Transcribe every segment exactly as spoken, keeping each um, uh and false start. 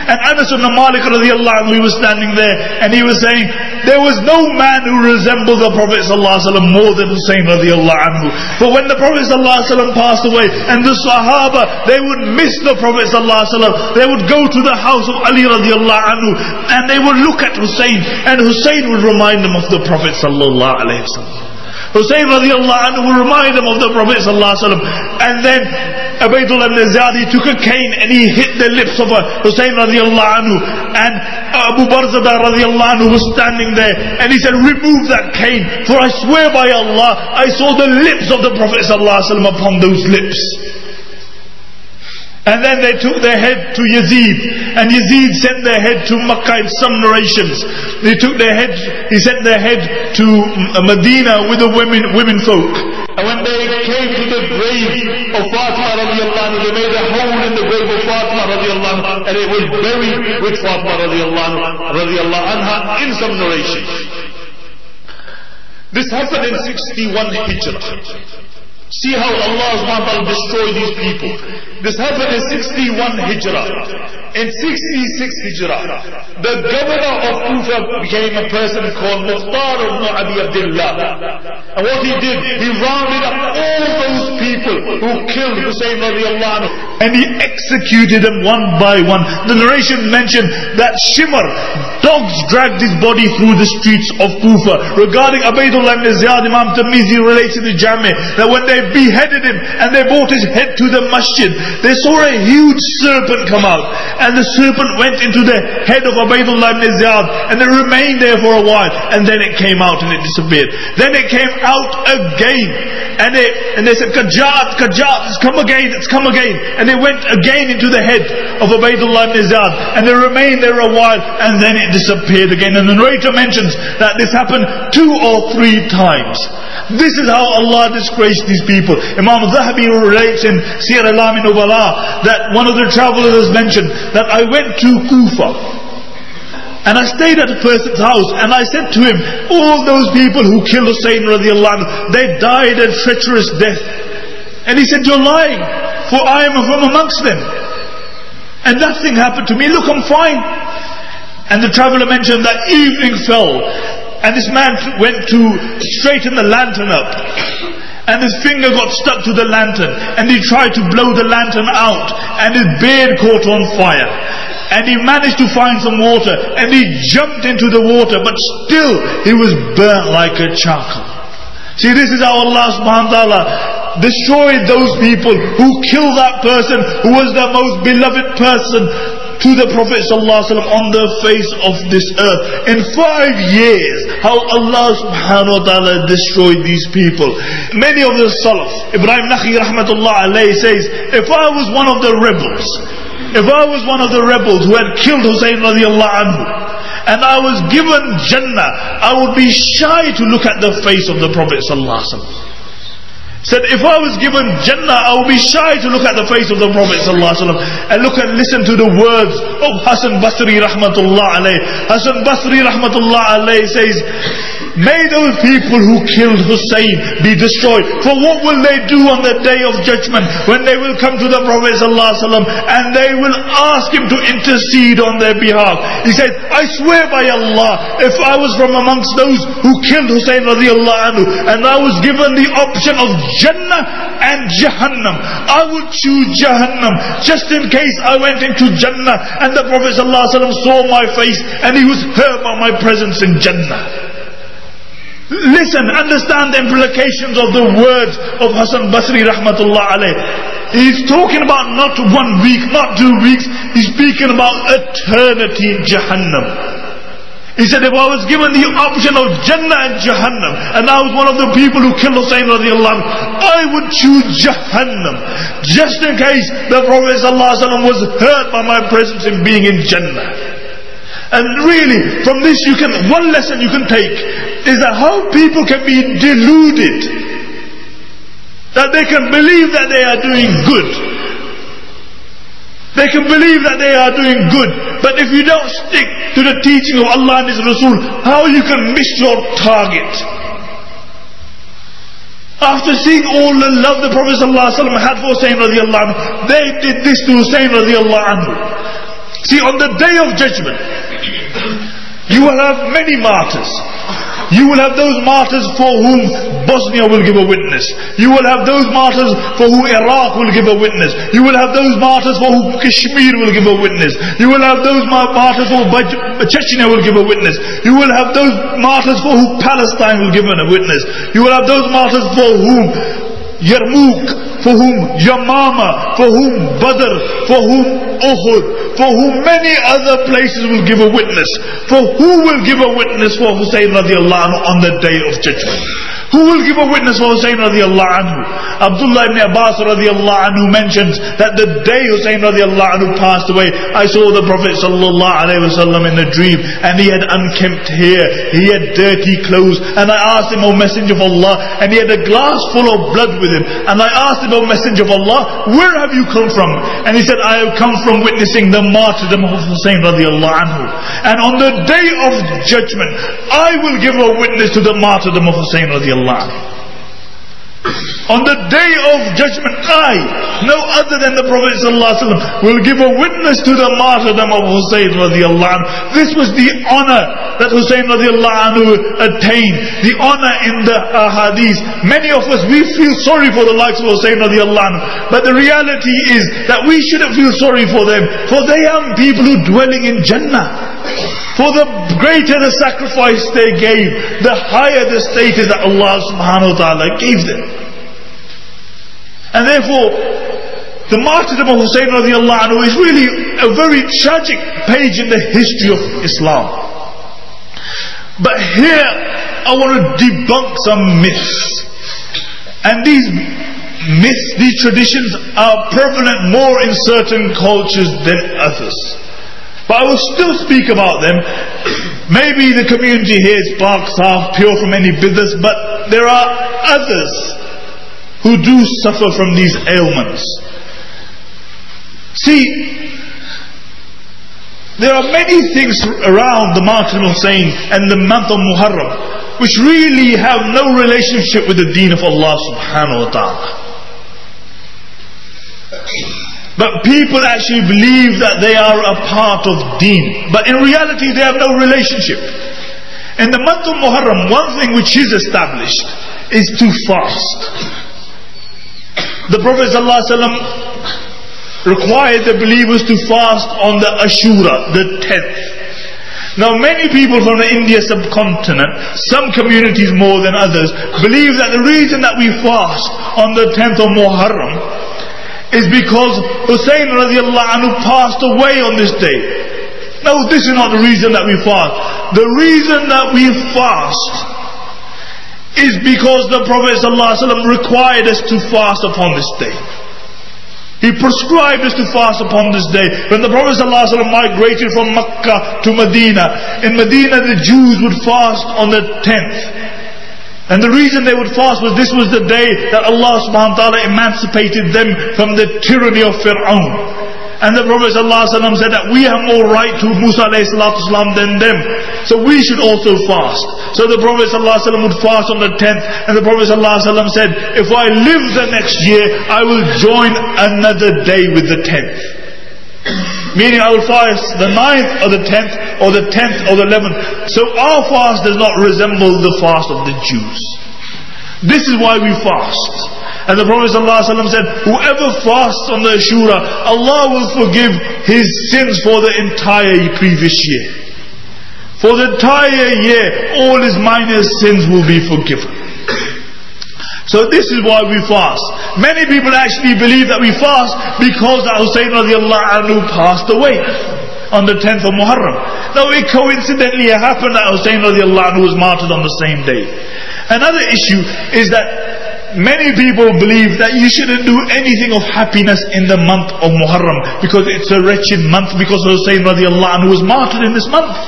And Anas ibn Malik radiallahu anhu, he was standing there and he was saying, there was no man who resembled the Prophet sallallahu alaihi wasallam more than Hussein radiallahu anhu. But when the Prophet sallallahu alaihi wasallam passed away, and the Sahaba, they would miss the Prophet sallallahu alaihi wasallam, they would go to the house of Ali radiallahu anhu and they would look at Hussein, and Hussein would remind them of the Prophet sallallahu alaihi wasallam. Hussein radiallahu anhu will remind them of the Prophet sallallahu alaihi wasallam. And then Ubaydullah ibn Ziyad, he took a cane and he hit the lips of Hussein radiallahu anhu, and Abu Barzada radiallahu anhu was standing there and he said, remove that cane, for I swear by Allah, I saw the lips of the Prophet sallallahu alaihi wasallam upon those lips. And then they took their head to Yazid, and Yazid sent their head to Makkah in some narrations. They took their head, he sent their head to Medina with the women, women folk. And when they came to the grave of Fatima radiallahu anhu, they made a hole in the grave of Fatima radiallahu anhu, and it was buried with Fatima radiallahu anha in some narrations. This happened in sixty-one Hijrah. See how Allah subhanahu wa ta'ala destroyed these people. This happened in sixty-one Hijrah. In sixty-six Hijrah, the governor of Kufa became a person called Mukhtar ibn Abi Abdullah. And what he did, he rounded up all those people who killed Hussein radiallahu anhu, and he executed them one by one. The narration mentioned that Shimr, dogs dragged his body through the streets of Kufa. Regarding Ubaydullah ibn Ziyad, Imam Tirmidhi relates in the Jami that when they beheaded him and they brought his head to the masjid, they saw a huge serpent come out, and the serpent went into the head of Ubaydullah ibn Ziyad, and it remained there for a while, and then it came out and it disappeared. Then it came out again, and they, and they said, Kajat, Kajat, it's come again, it's come again, and it went again into the head of Ubaydullah ibn Ziyad, and it remained there a while, and then it disappeared again. And the narrator mentions that this happened two or three times. This is how Allah disgraced these people. Imam Zahabi relates in Siyar A'lam Nubala that one of the travelers mentioned that I went to Kufa and I stayed at a person's house, and I said to him, all those people who killed Hussein radiallahu anhu, they died a treacherous death. And he said, you're lying, for I am from amongst them, and nothing happened to me, look, I'm fine. And the traveler mentioned that evening fell, and this man went to straighten the lantern up, and his finger got stuck to the lantern, and he tried to blow the lantern out, and his beard caught on fire, and he managed to find some water, and he jumped into the water, but still he was burnt like a charcoal. See, this is how Allah subhanahu wa ta'ala destroyed those people who killed that person who was the most beloved person to the Prophet ﷺ on the face of this earth. In five years, how Allah subhanahu wa ta'ala destroyed these people. Many of the Salaf, Ibrahim Nakhi rahmatullah alayhi says, if I was one of the rebels, if I was one of the rebels who had killed Hussein radiallahu anhu, and I was given Jannah, I would be shy to look at the face of the Prophet ﷺ. Said, if I was given Jannah, I would be shy to look at the face of the Prophet ﷺ and look and listen to the words of Hasan Basri rahmatullah alayhi. Hasan Basri rahmatullah alayhi says, may those people who killed Hussein be destroyed, for what will they do on the day of judgment when they will come to the Prophet ﷺ and they will ask him to intercede on their behalf. He said, I swear by Allah, if I was from amongst those who killed Hussein radiallahu anhu and I was given the option of Jannah and Jahannam, I would choose Jahannam, just in case I went into Jannah and the Prophet ﷺ saw my face and he was hurt by my presence in Jannah. Listen, understand the implications of the words of Hasan Basri rahmatullah alayh. He's talking about not one week, not two weeks, he's speaking about eternity in Jahannam. He said, if I was given the option of Jannah and Jahannam, and I was one of the people who killed Hussein radiallahu anhu, I would choose Jahannam, just in case the Prophet ﷺ was hurt by my presence in being in Jannah. And really, from this you can, one lesson you can take is that how people can be deluded, that they can believe that they are doing good. They can believe that they are doing good, but if you don't stick to the teaching of Allah and His Rasul, how you can miss your target? After seeing all the love the Prophet ﷺ had for Hussein radiallahu anhu, they did this to Hussein radiallahu anhu. See, on the day of judgment, you will have many martyrs. You will have those martyrs for whom Bosnia will give a witness. You will have those martyrs for whom Iraq will give a witness. You will have those martyrs for whom Kashmir will give a witness. You will have those martyrs for whom Chechnya will give a witness. You will have those martyrs for whom Palestine will give a witness. You will have those martyrs for whom Yarmouk, for whom Yamama, for whom Badr, for whom Uhud, for whom many other places will give a witness. For who will give a witness for Hussein radiallahu anhu on the day of judgment? Who will give a witness for Hussein radiallahu anhu? Abdullah ibn Abbas radiallahu anhu mentions that the day Hussein radiallahu anhu passed away, I saw the Prophet sallallahu alaihi wasallam in a dream, and he had unkempt hair, he had dirty clothes, and I asked him, O Messenger of Allah, and he had a glass full of blood with him, and I asked him, O Messenger of Allah, where have you come from? And he said, I have come from witnessing the martyrdom of Hussein radiallahu anhu. And on the day of judgment, I will give a witness to the martyrdom of Hussein radiallahu anhu. On the day of judgment, I, no other than the Prophet ﷺ, will give a witness to the martyrdom of Hussein radiallahu anhu. This was the honor that Hussein radiallahu anhu attained, the honor in the ahadith. Many of us, we feel sorry for the likes of Hussein radiallahu anhu, but the reality is that we shouldn't feel sorry for them, for they are people who are dwelling in Jannah. For the greater the sacrifice they gave, the higher the status that Allah subhanahu wa ta'ala gave them. And therefore, the martyrdom of Hussein radiallahu anhu is really a very tragic page in the history of Islam. But here, I want to debunk some myths. And these myths, these traditions are prevalent more in certain cultures than others. But I will still speak about them. Maybe the community here is Pak Saaf, pure from any business, but there are others who do suffer from these ailments. See, there are many things around the martyrdom of Hussein and the month of Muharram which really have no relationship with the deen of Allah subhanahu wa ta'ala. But people actually believe that they are a part of deen, but in reality they have no relationship. In the month of Muharram, one thing which is established is to fast. The Prophet ﷺ required the believers to fast on the Ashura, the tenth. Now many people from the India subcontinent, some communities more than others, believe that the reason that we fast on the tenth of Muharram is because Hussein radiallahu anhu passed away on this day. No, this is not the reason that we fast. The reason that we fast is because the Prophet ﷺ required us to fast upon this day. He prescribed us to fast upon this day. When the Prophet ﷺ migrated from Mecca to Medina, in Medina the Jews would fast on the tenth. And the reason they would fast was this was the day that Allah subhanahu wa ta'ala emancipated them from the tyranny of Fir'aun. And the Prophet ﷺ said that we have more right to Musa alayhi salatu wasalam than them, so we should also fast. So the Prophet ﷺ would fast on the tenth, and the Prophet ﷺ said, if I live the next year, I will join another day with the tenth. Meaning I will fast the ninth or the tenth or the tenth or the eleventh. So our fast does not resemble the fast of the Jews. This is why we fast. And the Prophet ﷺ said, whoever fasts on the Ashura, Allah will forgive his sins for the entire previous year. For the entire year, all his minor sins will be forgiven. So this is why we fast. Many people actually believe that we fast because Hussein radiallahu anhu passed away on the tenth of Muharram. Now it coincidentally happened that Hussein radiallahu anhu was martyred on the same day. Another issue is that many people believe that you shouldn't do anything of happiness in the month of Muharram because it's a wretched month, because Hussein radiallahu anhu was martyred in this month.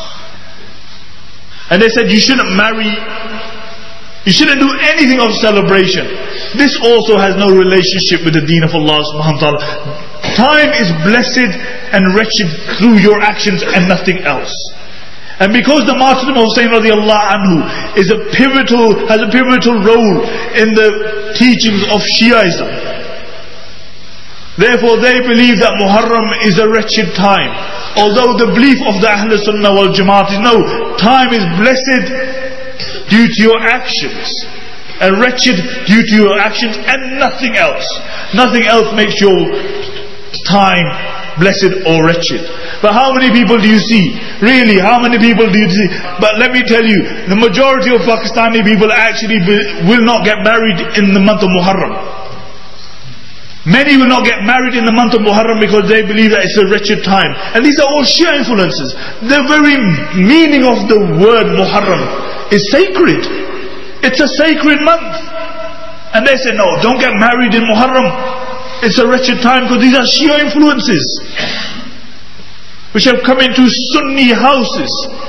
And they said you shouldn't marry, you shouldn't do anything of celebration. This also has no relationship with the deen of Allah subhanahu wa ta'ala. Time is blessed and wretched through your actions and nothing else. And because the martyrdom of Hussein radiallahu anhu is a pivotal, has a pivotal role in the teachings of Shiaism, Therefore they believe that Muharram is a wretched time. Although the belief of the Ahl Sunnah wal Jamaat is no, time is blessed due to your actions, and wretched due to your actions, and nothing else. Nothing else makes your time blessed or wretched. But how many people do you see? Really, how many people do you see? But let me tell you, the majority of Pakistani people actually will not get married in the month of Muharram. Many will not get married in the month of Muharram because they believe that it's a wretched time. And these are all Shia influences. The very meaning of the word Muharram is sacred. It's a sacred month. And they say, no, don't get married in Muharram. It's a wretched time, because these are Shia influences which have come into Sunni houses.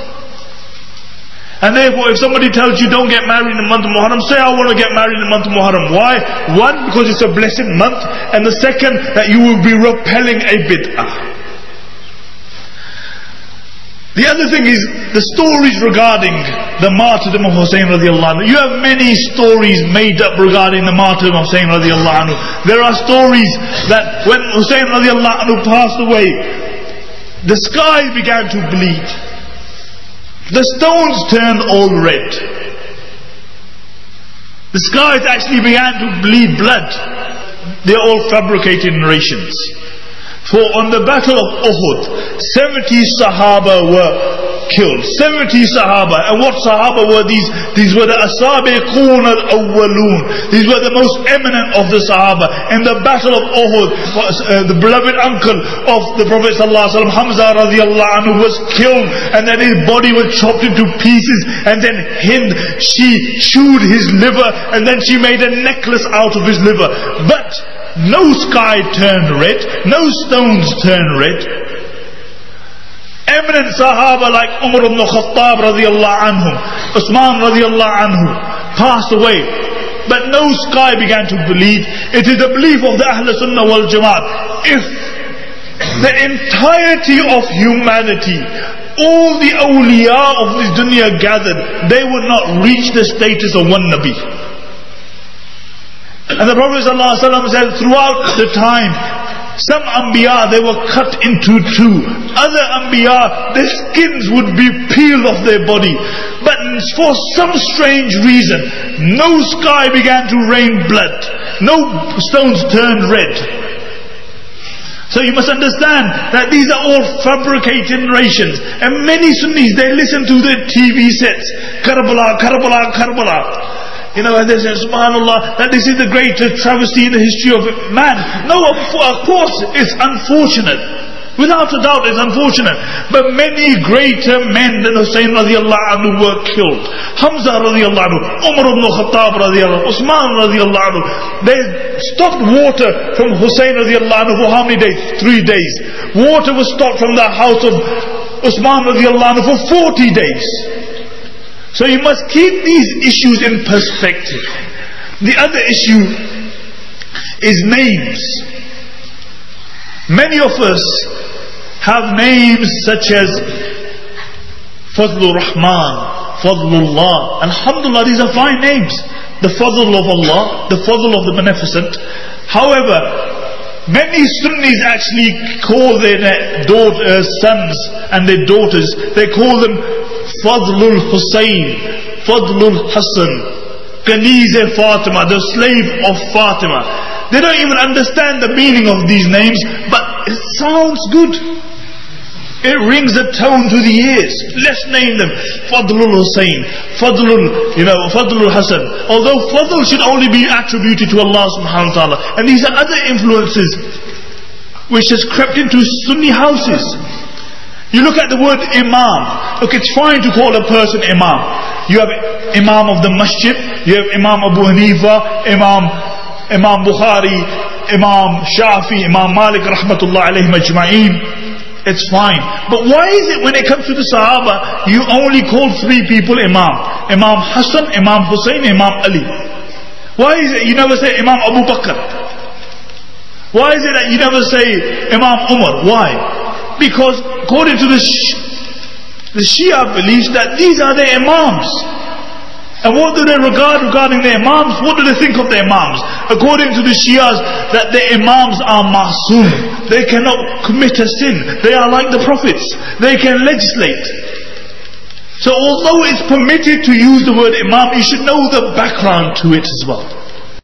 And therefore, if somebody tells you don't get married in the month of Muharram, say I want to get married in the month of Muharram. Why? One, because it's a blessed month, and the second, that you will be repelling a bid'ah. The other thing is the stories regarding the martyrdom of Hussein radiallahu anhu. You have many stories made up regarding the martyrdom of Hussein radiallahu anhu. There are stories that when Hussein radiallahu anhu passed away, the sky began to bleed. The stones turned all red. The skies actually began to bleed blood. They are all fabricated narrations. For on the battle of Uhud, seventy Sahaba were killed. seventy Sahaba. And what Sahaba were these? These were the Asabiqun al-Awwalun. These were the most eminent of the Sahaba. In the battle of Uhud, uh, the beloved uncle of the Prophet ﷺ, Hamza radiallahu anhu, was killed, and then his body was chopped into pieces, and then Hind, she chewed his liver, and then she made a necklace out of his liver. But no sky turned red, no stones turned red. Eminent Sahaba like Umar ibn Khattab radiallahu anhu, Usman radiallahu anhu passed away, but no sky began to bleed. It is the belief of the Ahl Sunnah wal Jamaat, if the entirety of humanity, all the awliya of this dunya gathered, they would not reach the status of one Nabi. And the Prophet ﷺ said, throughout the time, some Anbiya, they were cut into two. Other Anbiya, their skins would be peeled off their body. But for some strange reason, no sky began to rain blood. No stones turned red. So you must understand that these are all fabricated narrations. And many Sunnis, they listen to the T V sets. Karbala, Karbala, Karbala. You know, and they say, subhanAllah, that this is the greatest travesty in the history of man. No, of course, it's unfortunate. Without a doubt, it's unfortunate. But many greater men than Hussein radiallahu anhu were killed. Hamza radiallahu anhu, Umar ibn Khattab radiallahu anhu, Usman radiallahu anhu. They stopped water from Hussein radiallahu anhu for how many days? Three days. Water was stopped from the house of Usman radiallahu anhu for forty days. So you must keep these issues in perspective. The other issue is names. Many of us have names such as Fadlur Rahman, Fadlullah. Alhamdulillah, these are fine names. The Fadl of Allah, the Fadl of the Beneficent. However, many Sunnis actually call their daughters, sons and their daughters, they call them Fadlul Hussein, Fadlul Hassan, Kaniz Fatima, the slave of Fatima. They don't even understand the meaning of these names, but it sounds good. It rings a tone to the ears. Let's name them Fadlul Hussein, Fadlul, you know, Fadlul Hassan. Although Fadl should only be attributed to Allah subhanahu wa ta'ala. And these are other influences which has crept into Sunni houses. You look at the word Imam. Look, it's fine to call a person Imam. You have Imam of the Masjid, you have Imam Abu Hanifa, Imam Imam Bukhari, Imam Shafi, Imam Malik rahmatullah alayhim ajma'een. It's fine. But why is it when it comes to the Sahaba, you only call three people Imam? Imam Hassan, Imam Hussein, Imam Ali. Why is it you never say Imam Abu Bakr? Why is it that you never say Imam Umar? Why? Because according to the, Sh- the Shia believes that these are the Imams. And what do they regard regarding their imams? What do they think of their imams? According to the Shias, that their imams are masoom. They cannot commit a sin. They are like the prophets. They can legislate. So although it's permitted to use the word imam, you should know the background to it as well.